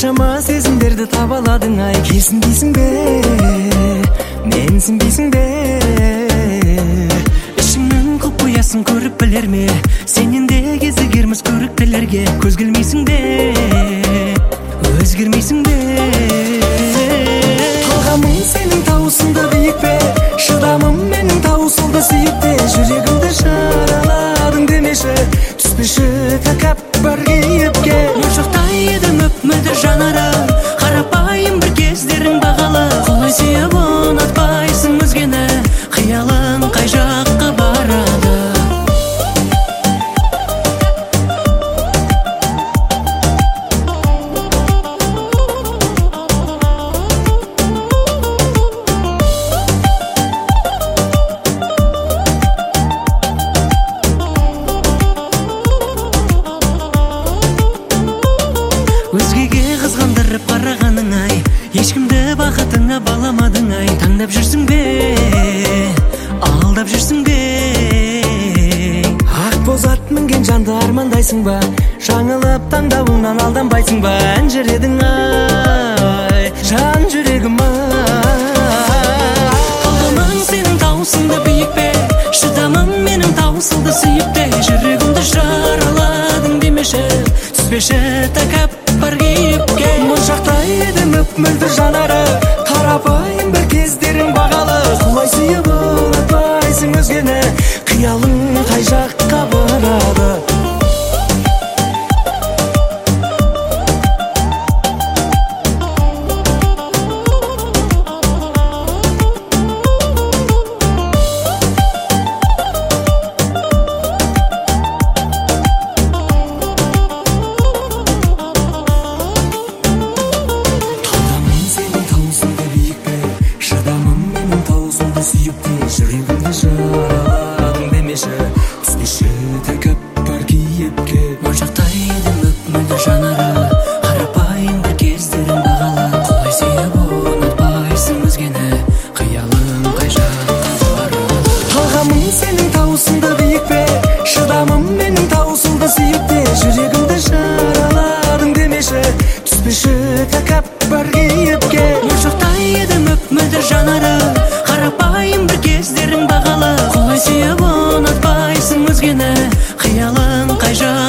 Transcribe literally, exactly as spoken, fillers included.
Қаншама сезімдерді табаладың ай, керсінбейсің бе, менсінбейсің бе? Ішіңнің құпиясын көріп білер ме? Сенен де кезігерміз көріктілерге. Көз келмейсің бе, өзгермейсің бе? Талғамым сенің тауысында биік пе, шыдамым менің таусылды сүйіп пе? Жүрегімді жараладың демеші, түспеші тәкаппар кейіпке. Моншақтай едім өп-мөлдір жанарың, қарапайым бір кездерің бағалы. Құлай сүйіп ұнатпайсың өзгені, қиялың қай жаққа барады? Өзгеге қызғандырып қарағаның ай, ешкімді бақытыңа баламадың ай. Таңдап жүрсің бе, алдап жүрсің бе? Ақ боз ат мінген жанды армандайсың ба? Жаңылып таңдауыңнан алданбайсың ба? Ән жүредің ай, жан жүрегім ай. Талғамың сенің таусыңда биік пе, шыдамың менің таусылды сүйіп те? Жүрегімді жараладың демеші, түспеші тәкаппар кейіпке. Моншақтай едім өп-мөлдір жанары, қарапайым бір кездерің бағалы. Құлай сүйіп ұнатпайсың өзгені, қиялың қай жаққа барады? Жүрегімді жараладың демеші, түспеші тәкаппар кейіпке. Моншақтай едім өп-мөлдір жанары, қарапайым бір кездерің бағалы. Құлай сүйіп ұнатпайсың өзгені, қиялың қай жаққа барады? Талғамым сенің таусыңда биік пе, шыдамым менің таусылды сүйіп те? Жүрегімді жараладың демеші, түспеші тәкаппар кейіпке. Моншақтай едім өп-мөлдір жанары, қарапайым бір кездерің бағалы. Құлай сүйіп ұнатпайсың өзгені, қиялың қай жаққа